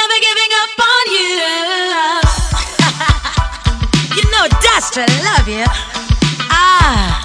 never giving up on you. You know Dastra love you. Ah.